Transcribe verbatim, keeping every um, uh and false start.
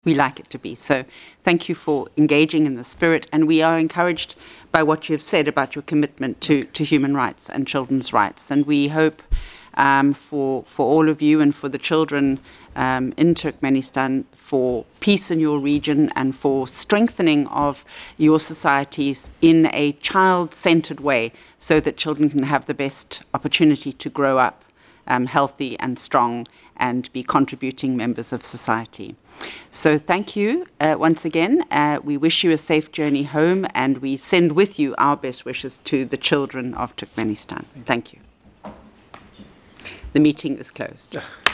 we like it to be. So thank you for engaging in the spirit, and we are encouraged by what you've said about your commitment to, to human rights and children's rights. And we hope um, for, for all of you and for the children um, in Turkmenistan for peace in your region and for strengthening of your societies in a child-centered way so that children can have the best opportunity to grow up um, healthy and strong and be contributing members of society. So thank you uh, once again. Uh, we wish you a safe journey home, and we send with you our best wishes to the children of Turkmenistan. Thank you. The meeting is closed.